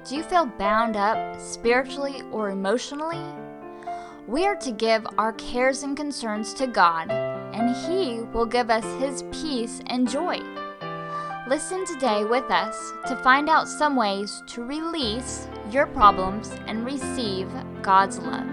Do you feel bound up spiritually or emotionally? We are to give our cares and concerns to God, and He will give us His peace and joy. Listen today with us to find out some ways to release your problems and receive God's love.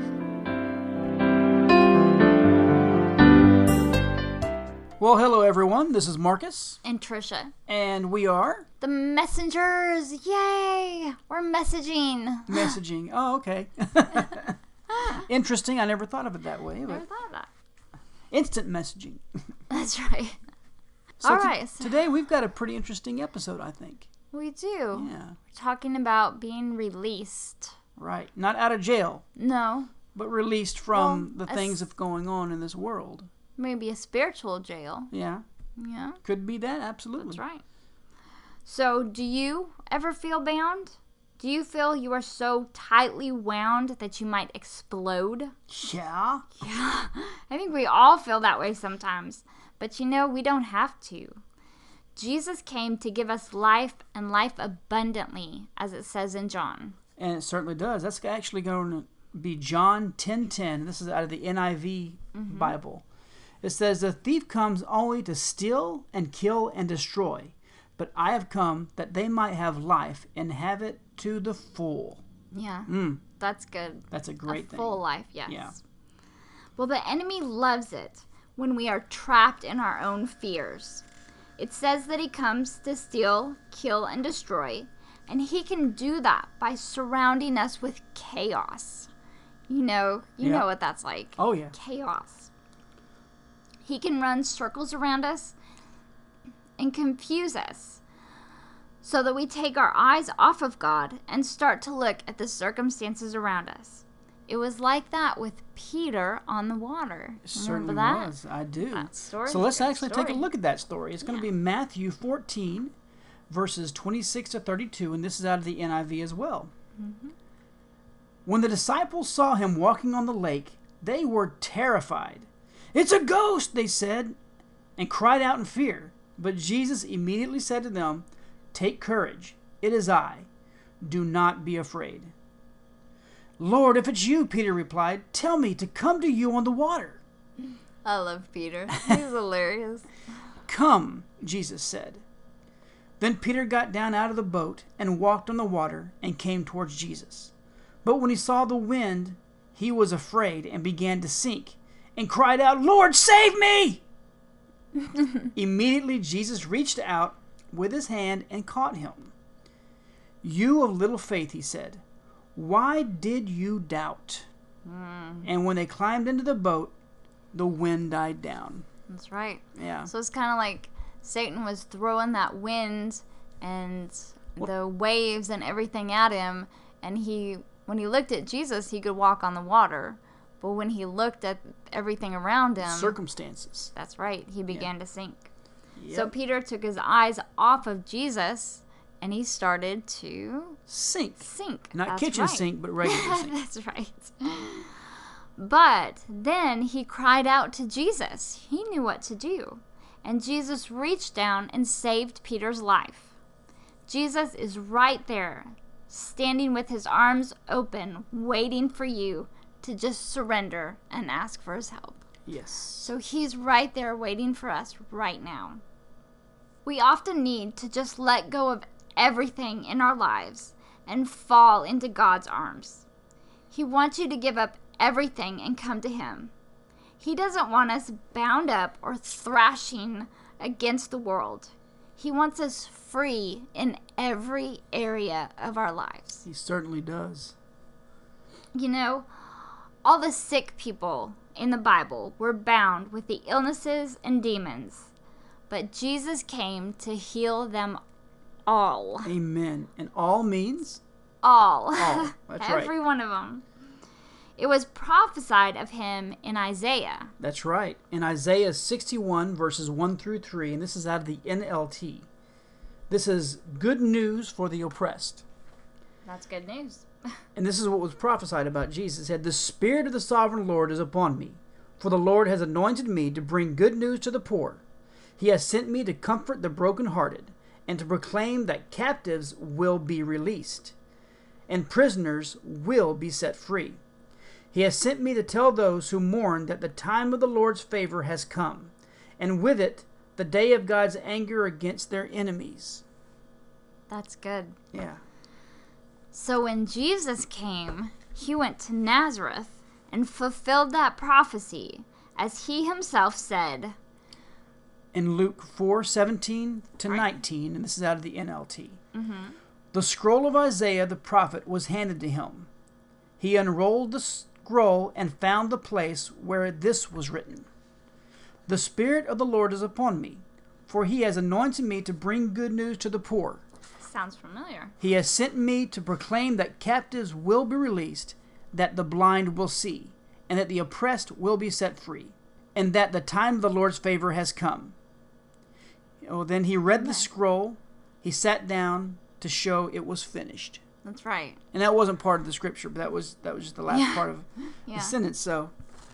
Well, hello everyone. This is Marcus. And Trisha. And we are... The messengers! Yay! We're messaging. Messaging. Oh, okay. Interesting. I never thought of it that way. Never thought of that. Instant messaging. That's right. So All right. Today we've got a pretty interesting episode, I think. We do. Yeah. We're talking about being released. Right. Not out of jail. No. But released from the things that's going on in this world. Maybe a spiritual jail. Yeah. Yeah. Could be that. Absolutely. That's right. So, do you ever feel bound? Do you feel you are so tightly wound that you might explode? Yeah. Yeah. I think we all feel that way sometimes. But you know, we don't have to. Jesus came to give us life and life abundantly, as it says in John. And it certainly does. That's actually going to be John 10:10. This is out of the NIV Bible. It says, "The thief comes only to steal and kill and destroy. But I have come that they might have life and have it to the full." Yeah, that's good. That's a great thing. Full life, yes. Yeah. Well, the enemy loves it when we are trapped in our own fears. It says that he comes to steal, kill, and destroy, and he can do that by surrounding us with chaos. You know what that's like. Oh, yeah. Chaos. He can run circles around us and confuse us so that we take our eyes off of God and start to look at the circumstances around us. It was like that with Peter on the water. It certainly that? was. I do. That story. So let's actually Story. take a look at that story. It's going to be Matthew 14, verses 26 to 32, and this is out of the NIV as well. When the disciples saw him walking on the lake, they were terrified. "It's a ghost," they said, and cried out in fear. But Jesus immediately said to them, "Take courage, it is I. Do not be afraid." "Lord, if it's you," Peter replied, "tell me to come to you on the water." I love Peter. He's hilarious. "Come," Jesus said. Then Peter got down out of the boat and walked on the water and came towards Jesus. But when he saw the wind, he was afraid and began to sink and cried out, "Lord, save me!" Immediately Jesus reached out with his hand and caught him. "You of little faith," he said, "why did you doubt?" And when they climbed into the boat, the wind died down. That's right. Yeah. So it's kind of like Satan was throwing that wind and the waves and everything at him, and when he looked at Jesus, he could walk on the water. But when he looked at everything around him, Circumstances. that's right, he began to sink. Yep. So Peter took his eyes off of Jesus and he started to Sink. Not That's kitchen right. sink, but regular sink. That's right. But then he cried out to Jesus. He knew what to do. And Jesus reached down and saved Peter's life. Jesus is right there, standing with his arms open, waiting for you to just surrender and ask for his help. Yes. So he's right there waiting for us right now. We often need to just let go of everything in our lives and fall into God's arms. He wants you to give up everything and come to him. He doesn't want us bound up or thrashing against the world. He wants us free in every area of our lives. He certainly does. You know, all the sick people in the Bible were bound with the illnesses and demons, but Jesus came to heal them all. Amen. And all means? All. All. That's right. Every one of them. It was prophesied of him in Isaiah. That's right. In Isaiah 61, verses 1 through 3, and this is out of the NLT. This is good news for the oppressed. That's good news. And this is what was prophesied about Jesus. It said, "The Spirit of the Sovereign Lord is upon me, for the Lord has anointed me to bring good news to the poor. He has sent me to comfort the brokenhearted and to proclaim that captives will be released, and prisoners will be set free. He has sent me to tell those who mourn that the time of the Lord's favor has come, and with it, the day of God's anger against their enemies. That's good. Yeah. So when Jesus came, he went to Nazareth and fulfilled that prophecy, as he himself said. In Luke 4:17 to 19, and this is out of the NLT. The scroll of Isaiah the prophet was handed to him. He unrolled the scroll and found the place where this was written. The Spirit of the Lord is upon me, for he has anointed me to bring good news to the poor. Sounds familiar. He has sent me to proclaim that captives will be released, that the blind will see, and that the oppressed will be set free, and that the time of the Lord's favor has come. Then he read the scroll, he sat down to show it was finished. That's right. And that wasn't part of the scripture, but that was just the last part of the sentence. So,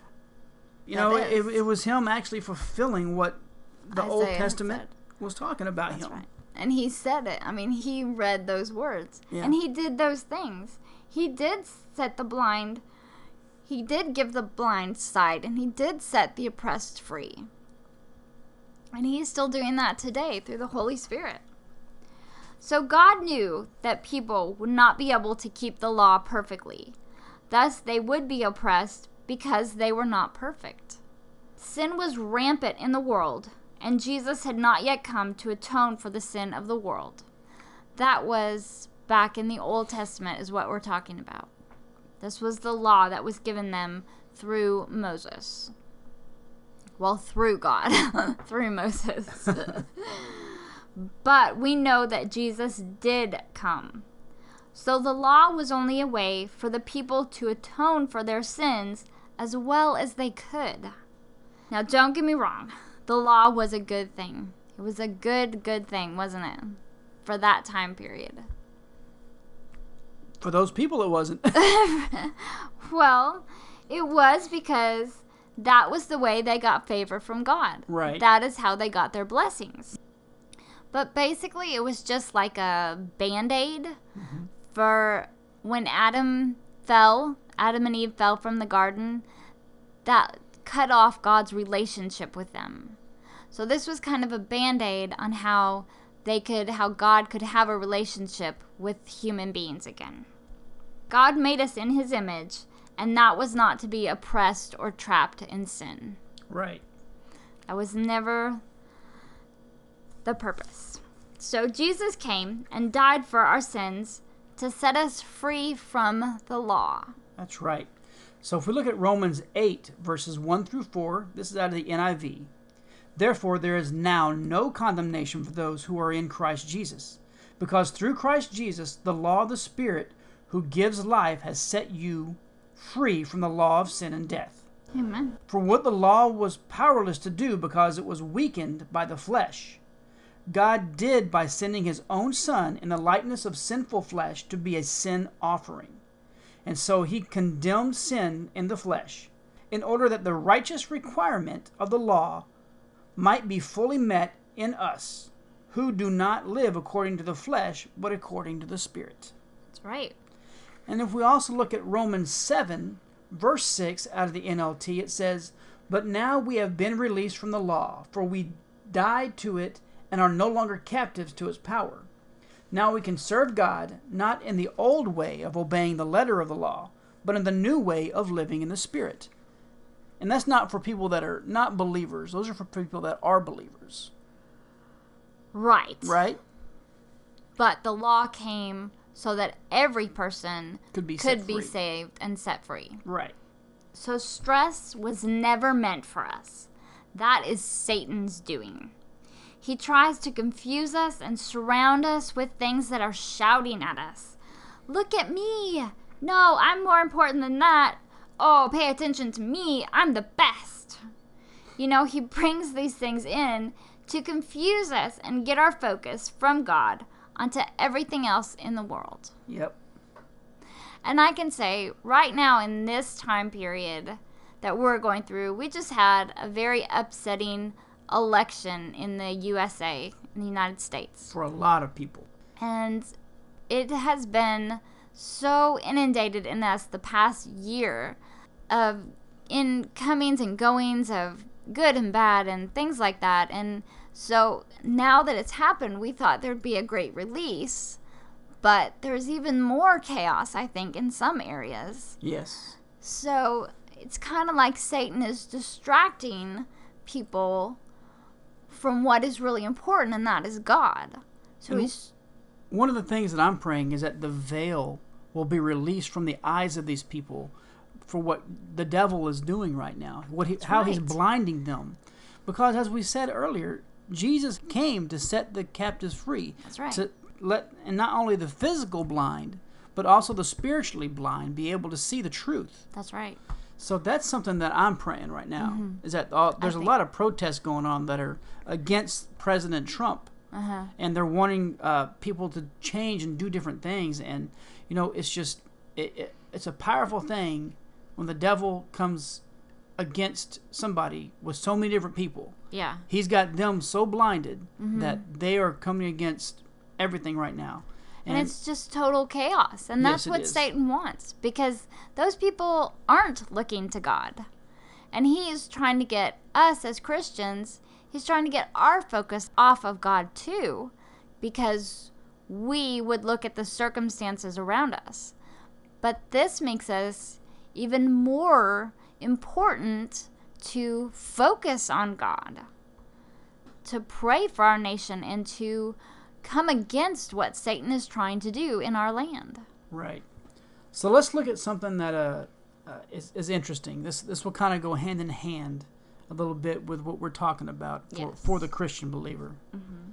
it was him actually fulfilling what the Isaiah Old Testament was talking about. That's him. Right. And he said it. I mean, he read those words. Yeah. And he did those things. He did set the blind. He did give the blind sight. And he did set the oppressed free. And he is still doing that today through the Holy Spirit. So God knew that people would not be able to keep the law perfectly. Thus, they would be oppressed because they were not perfect. Sin was rampant in the world, and Jesus had not yet come to atone for the sin of the world. That was back in the Old Testament is what we're talking about. This was the law that was given them through Moses. Well, through God, through Moses. But we know that Jesus did come. So the law was only a way for the people to atone for their sins as well as they could. Now, don't get me wrong. The law was a good thing. It was a good thing, wasn't it? For that time period. For those people, it wasn't. Well, it was because that was the way they got favor from God. Right. That is how they got their blessings. But basically, it was just like a Band-Aid for when Adam and Eve fell from the garden, that cut off God's relationship with them. So this was kind of a Band-Aid on how God could have a relationship with human beings again. God made us in his image, and that was not to be oppressed or trapped in sin. Right. That was never the purpose. So Jesus came and died for our sins to set us free from the law. That's right. So if we look at Romans 8, verses 1 through 4, this is out of the NIV. Therefore, there is now no condemnation for those who are in Christ Jesus, because through Christ Jesus, the law of the Spirit who gives life has set you free from the law of sin and death. Amen. For what the law was powerless to do because it was weakened by the flesh, God did by sending his own Son in the likeness of sinful flesh to be a sin offering. And so he condemned sin in the flesh, in order that the righteous requirement of the law might be fully met in us, who do not live according to the flesh, but according to the Spirit. That's right. And if we also look at Romans 7, verse 6 out of the NLT, it says, But now we have been released from the law, for we died to it and are no longer captives to its power. Now we can serve God, not in the old way of obeying the letter of the law, but in the new way of living in the Spirit. And that's not for people that are not believers. Those are for people that are believers. Right. Right? But the law came so that every person Could be saved and set free. Right. So stress was never meant for us. That is Satan's doing. He tries to confuse us and surround us with things that are shouting at us. Look at me. No, I'm more important than that. Oh, pay attention to me. I'm the best. He brings these things in to confuse us and get our focus from God onto everything else in the world. Yep. And I can say right now in this time period that we're going through, we just had a very upsetting election in the USA, in the United States. For a lot of people. And it has been so inundated in us the past year of incomings and goings of good and bad and things like that. And so now that it's happened, we thought there'd be a great release, but there's even more chaos, I think, in some areas. Yes. So it's kind of like Satan is distracting people from what is really important, and that is God. So one of the things that I'm praying is that the veil will be released from the eyes of these people for what the devil is doing right now, how he's blinding them. Because as we said earlier, Jesus came to set the captives free. That's right. And not only the physical blind, but also the spiritually blind be able to see the truth. That's right. So that's something that I'm praying right now. Mm-hmm. Is that there's a lot of protests going on that are against President Trump. Uh-huh. And they're wanting people to change and do different things. And, it's just, it's a powerful thing when the devil comes against somebody with so many different people. Yeah. He's got them so blinded that they are coming against everything right now. And it's just total chaos. And that's what Satan wants, because those people aren't looking to God. And he is trying to get us as Christians, he's trying to get our focus off of God too, because we would look at the circumstances around us. But this makes us even more important to focus on God, to pray for our nation, and to come against what Satan is trying to do in our land. Right. So let's look at something that is interesting. This will kind of go hand in hand a little bit with what we're talking about for the Christian believer. Mm-hmm.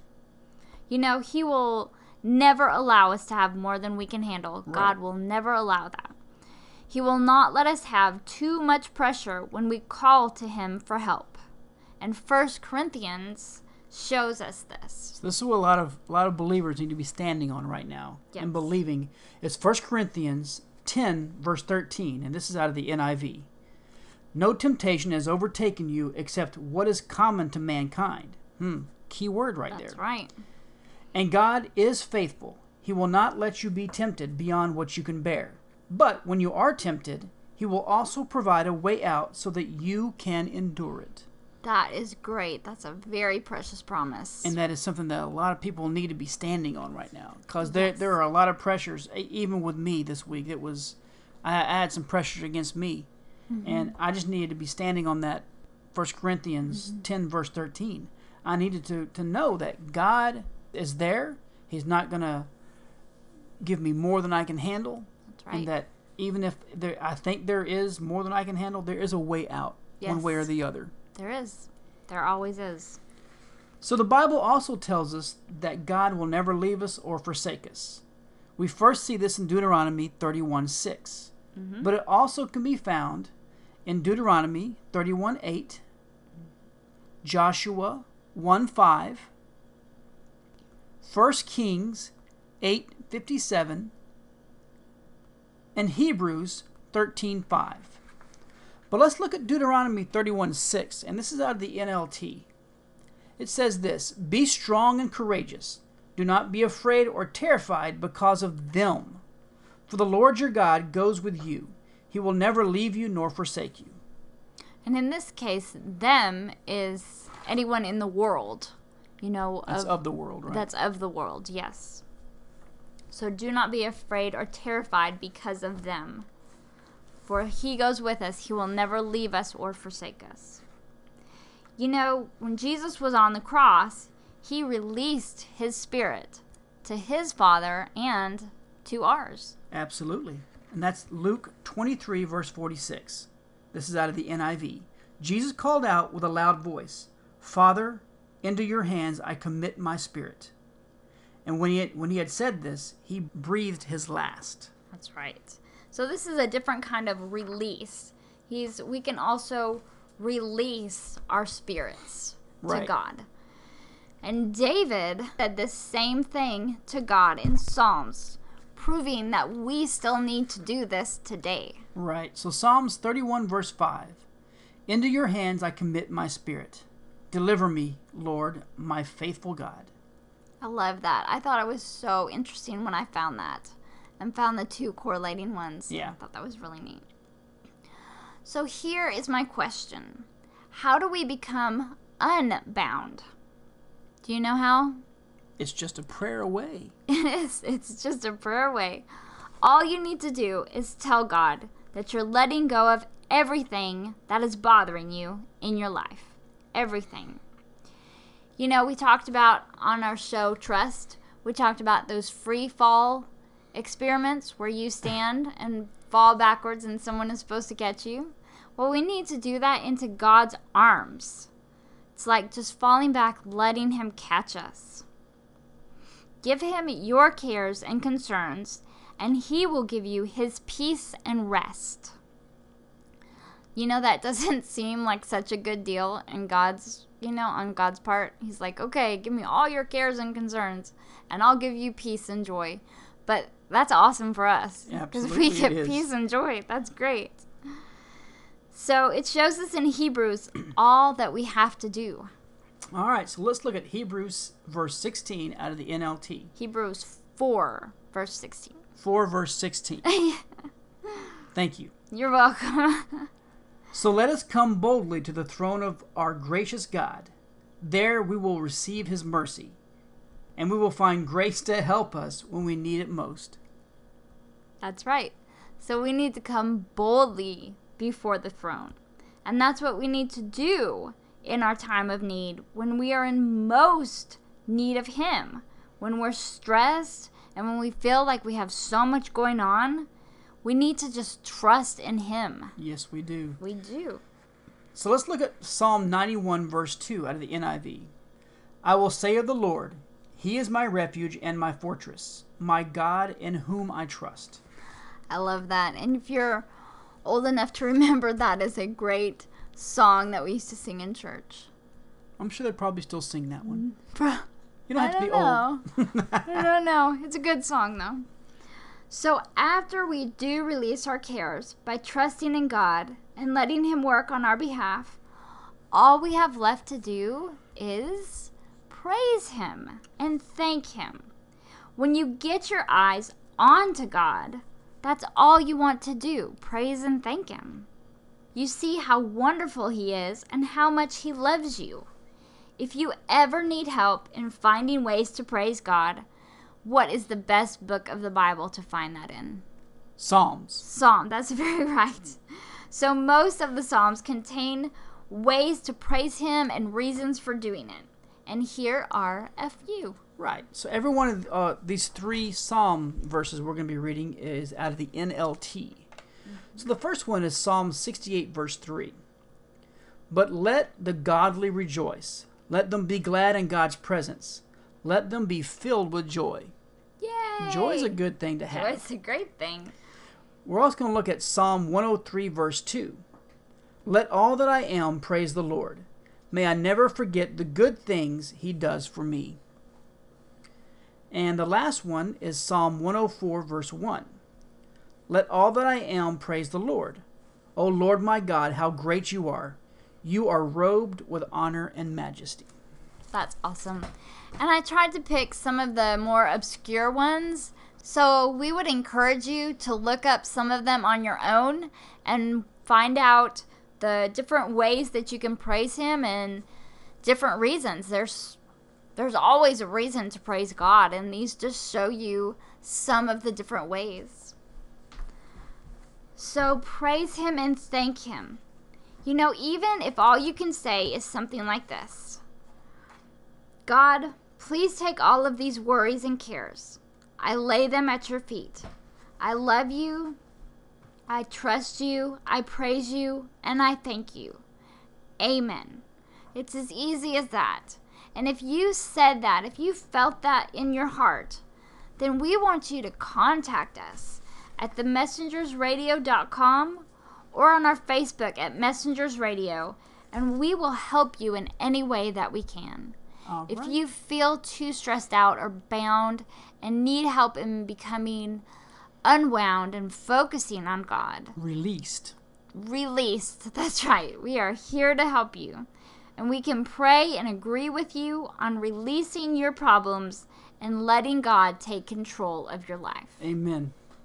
He will never allow us to have more than we can handle. Right. God will never allow that. He will not let us have too much pressure when we call to him for help. And 1 Corinthians shows us this. So this is what a lot of believers need to be standing on right now and believing. It's 1 Corinthians 10, verse 13, and this is out of the NIV. No temptation has overtaken you except what is common to mankind. Key word right there. That's right. And God is faithful. He will not let you be tempted beyond what you can bear. But when you are tempted, he will also provide a way out so that you can endure it. That is great. That's a very precious promise. And that is something that a lot of people need to be standing on right now. Because there are a lot of pressures, even with me this week. I had some pressures against me. Mm-hmm. And I just needed to be standing on that 1 Corinthians 10, verse 13. I needed to know that God is there. He's not going to give me more than I can handle. That's right. And that even if I think there is more than I can handle, there is a way out, one way or the other. There is. There always is. So the Bible also tells us that God will never leave us or forsake us. We first see this in Deuteronomy 31:6. Mm-hmm. But it also can be found in Deuteronomy 31:8, Joshua 1:5, 1 Kings 8:57, and Hebrews 13:5. But let's look at Deuteronomy 31:6, and this is out of the NLT. It says this: Be strong and courageous. Do not be afraid or terrified because of them. For the Lord your God goes with you. He will never leave you nor forsake you. And in this case, them is anyone in the world. That's of the world, right? That's of the world, yes. So do not be afraid or terrified because of them. For he goes with us. He will never leave us or forsake us. When Jesus was on the cross, he released his spirit to his Father and to ours. Absolutely. And that's Luke 23, verse 46. This is out of the NIV. Jesus called out with a loud voice, Father, into your hands I commit my spirit. And when he had said this, he breathed his last. That's right. So this is a different kind of release. We can also release our spirits to God. And David said the same thing to God in Psalms, proving that we still need to do this today. Right. So Psalms 31, verse 5. Into your hands I commit my spirit. Deliver me, Lord, my faithful God. I love that. I thought it was so interesting when I found that. and found the two correlating ones. Yeah. I thought that was really neat. So here is my question. How do we become unbound? Do you know how? It's just a prayer away. It's just a prayer away. All you need to do is tell God that you're letting go of everything that is bothering you in your life. Everything. You know, we talked about on our show, Trust, we talked about those free fall experiments where you stand and fall backwards and someone is supposed to catch you. Well, we need to do that into God's arms. It's like just falling back, letting him catch us. Give him your cares and concerns, and he will give you his peace and rest. You know, that doesn't seem like such a good deal in God's, on God's part. He's like, okay, give me all your cares and concerns, and I'll give you peace and joy. But that's awesome for us. Because if we get peace and joy, that's great. So it shows us in Hebrews all that we have to do. All right, so let's look at Hebrews verse 16 out of the NLT. Hebrews 4, verse 16. 4, verse 16. Thank you. You're welcome. So let us come boldly to the throne of our gracious God. There we will receive his mercy, and we will find grace to help us when we need it most. That's right. So we need to come boldly before the throne. And that's what we need to do in our time of need, when we are in most need of him, when we're stressed and when we feel like we have so much going on. We need to just trust in him. Yes, we do. We do. So let's look at Psalm 91 verse 2 out of the NIV. I will say of the Lord, he is my refuge and my fortress, my God in whom I trust. I love that. And if you're old enough to remember, that is a great song that we used to sing in church. I'm sure they probably still sing that one. You don't have to be old. I don't know. It's a good song, though. So after we do release our cares by trusting in God and letting him work on our behalf, all we have left to do is praise him and thank him. When you get your eyes onto God, that's all you want to do, praise and thank him. You see how wonderful he is and how much he loves you. If you ever need help in finding ways to praise God, what is the best book of the Bible to find that in? Psalms. That's very right. So most of the Psalms contain ways to praise him and reasons for doing it. And here are a few. Right. So every one of these three Psalm verses we're going to be reading is out of the NLT. So the first one is Psalm 68 verse 3. But let the godly rejoice. Let them be glad in God's presence. Let them be filled with joy. Yay! Joy is a good thing to have. Joy is a great thing. We're also going to look at Psalm 103 verse 2. Let all that I am praise the Lord. May I never forget the good things he does for me. And the last one is Psalm 104 verse 1. Let all that I am praise the Lord. O Lord my God, how great you are. You are robed with honor and majesty. That's awesome. And I tried to pick some of the more obscure ones, so we would encourage you to look up some of them on your own and find out the different ways that you can praise him and different reasons. There's always a reason to praise God, and these just show you some of the different ways. So praise him and thank him. You know, even if all you can say is something like this: God, please take all of these worries and cares. I lay them at your feet. I love you. I trust you. I praise you. And I thank you. Amen. It's as easy as that. And if you said that, if you felt that in your heart, then we want you to contact us at themessengersradio.com or on our Facebook at Messengers Radio, and we will help you in any way that we can. If you feel too stressed out or bound and need help in becoming unwound and focusing on God. Released, that's right. We are here to help you. And we can pray and agree with you on releasing your problems and letting God take control of your life. Amen.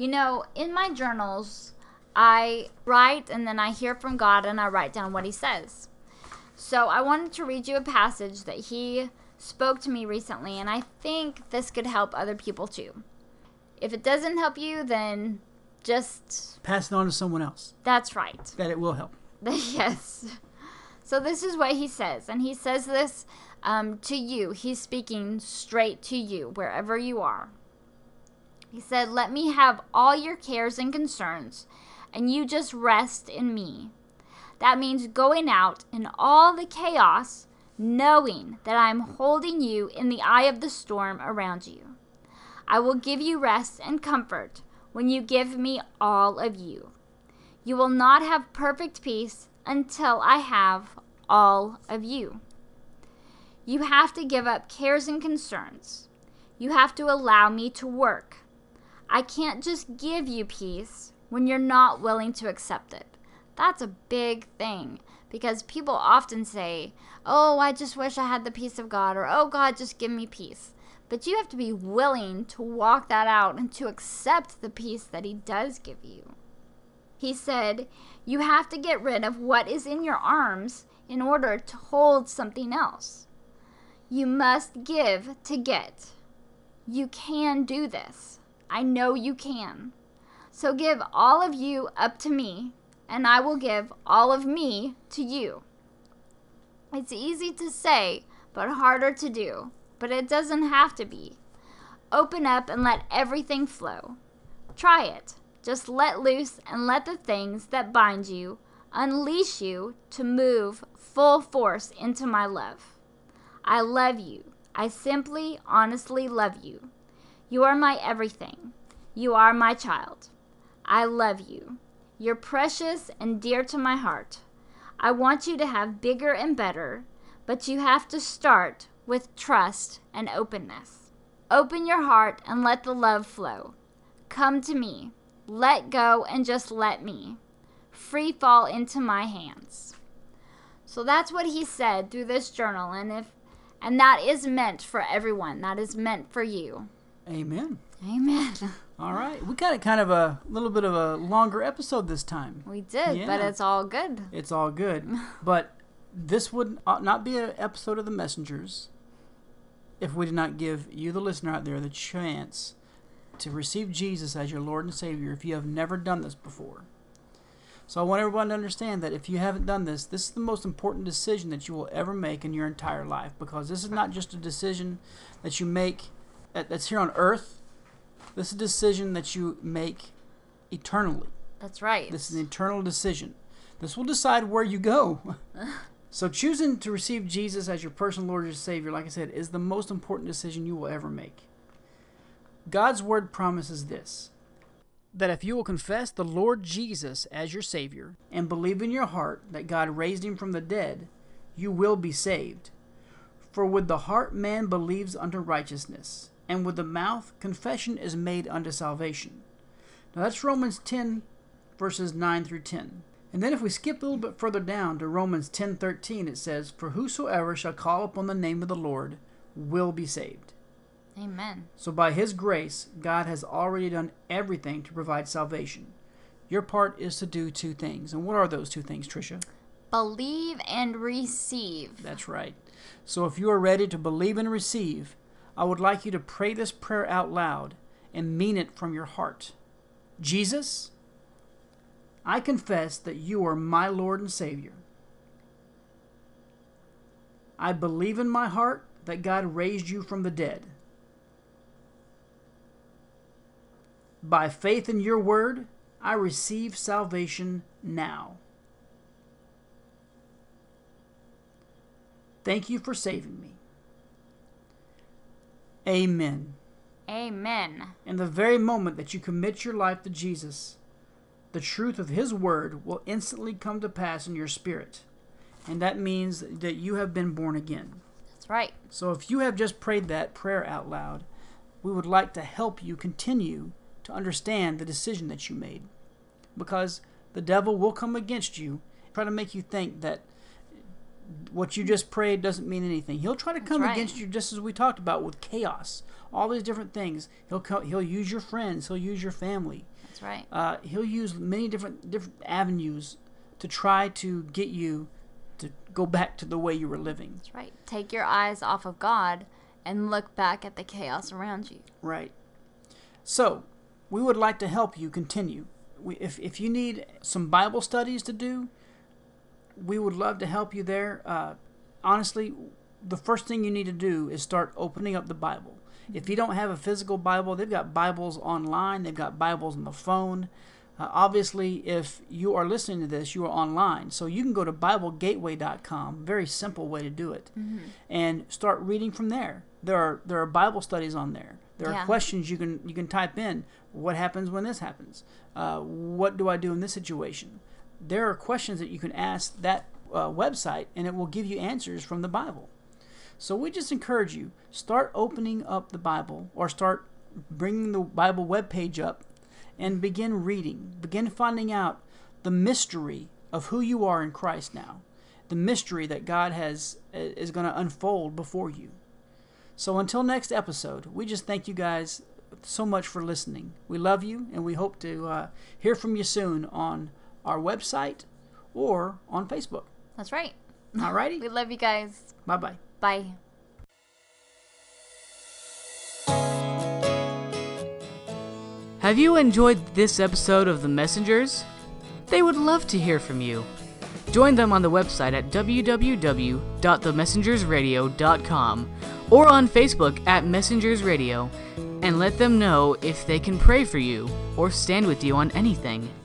In my journals, I write and then I hear from God and I write down what he says. So I wanted to read you a passage that he spoke to me recently, and I think this could help other people too. If it doesn't help you, then just pass it on to someone else. That's right. That it will help. Yes. So this is what he says, and he says this to you. He's speaking straight to you, wherever you are. He said, "Let me have all your cares and concerns, and you just rest in me." That means going out in all the chaos, knowing that I'm holding you in the eye of the storm around you. I will give you rest and comfort when you give me all of you. You will not have perfect peace until I have all of you. You have to give up cares and concerns. You have to allow me to work. I can't just give you peace when you're not willing to accept it. That's a big thing, because people often say, "Oh, I just wish I had the peace of God," or "Oh, God, just give me peace." But you have to be willing to walk that out and to accept the peace that he does give you. He said, you have to get rid of what is in your arms in order to hold something else. You must give to get. You can do this. I know you can. So give all of you up to me, and I will give all of me to you. It's easy to say, but harder to do. But it doesn't have to be. Open up and let everything flow. Try it. Just let loose and let the things that bind you unleash you to move full force into my love. I love you. I simply, honestly love you. You are my everything. You are my child. I love you. You're precious and dear to my heart. I want you to have bigger and better, but you have to start with trust and openness. Open your heart and let the love flow. Come to me. Let go and just let me. Free fall into my hands. So that's what he said through this journal, and that is meant for everyone. That is meant for you. Amen. Amen. All right. We got kind of a little bit of a longer episode this time. We did, but it's all good. It's all good. But this would not be an episode of The Messengers if we did not give you, the listener out there, the chance to receive Jesus as your Lord and Savior if you have never done this before. So I want everyone to understand that if you haven't done this, this is the most important decision that you will ever make in your entire life, because this is not just a decision that you make that's here on earth. This is a decision that you make eternally. That's right. This is an eternal decision. This will decide where you go. So choosing to receive Jesus as your personal Lord and Savior, like I said, is the most important decision you will ever make. God's word promises this, that if you will confess the Lord Jesus as your Savior and believe in your heart that God raised him from the dead, you will be saved. For with the heart man believes unto righteousness, and with the mouth confession is made unto salvation. Now that's Romans 10, verses 9 through 10. And then if we skip a little bit further down to Romans 10:13, it says, "For whosoever shall call upon the name of the Lord will be saved." Amen. So by his grace, God has already done everything to provide salvation. Your part is to do two things. And what are those two things, Tricia? Believe and receive. That's right. So if you are ready to believe and receive, I would like you to pray this prayer out loud and mean it from your heart. Jesus, I confess that you are my Lord and Savior. I believe in my heart that God raised you from the dead. By faith in your word, I receive salvation now. Thank you for saving me. Amen. Amen. In the very moment that you commit your life to Jesus, the truth of his word will instantly come to pass in your spirit. And that means that you have been born again. That's right. So if you have just prayed that prayer out loud, we would like to help you continue to understand the decision that you made. Because the devil will come against you, try to make you think that what you just prayed doesn't mean anything. He'll try to come against you, just as we talked about with chaos, all these different things. He'll use your friends, he'll use your family, That's right. He'll use many different avenues to try to get you to go back to the way you were living. That's right. Take your eyes off of God and look back at the chaos around you. Right. So, we would like to help you continue. If you need some Bible studies to do, we would love to help you there. Honestly, the first thing you need to do is start opening up the Bible. If you don't have a physical Bible, they've got Bibles online. They've got Bibles on the phone. Obviously, if you are listening to this, you are online. So you can go to BibleGateway.com, very simple way to do it, and start reading from there. There are Bible studies on there. There are questions you can type in. What happens when this happens? What do I do in this situation? There are questions that you can ask that website, and it will give you answers from the Bible. So we just encourage you, start opening up the Bible, or start bringing the Bible webpage up and begin reading. Begin finding out the mystery of who you are in Christ now. The mystery that God is going to unfold before you. So until next episode, we just thank you guys so much for listening. We love you, and we hope to hear from you soon on our website or on Facebook. That's right. All righty. We love you guys. Bye-bye. Bye. Have you enjoyed this episode of The Messengers? They would love to hear from you. Join them on the website at www.themessengersradio.com or on Facebook at Messengers Radio, and let them know if they can pray for you or stand with you on anything.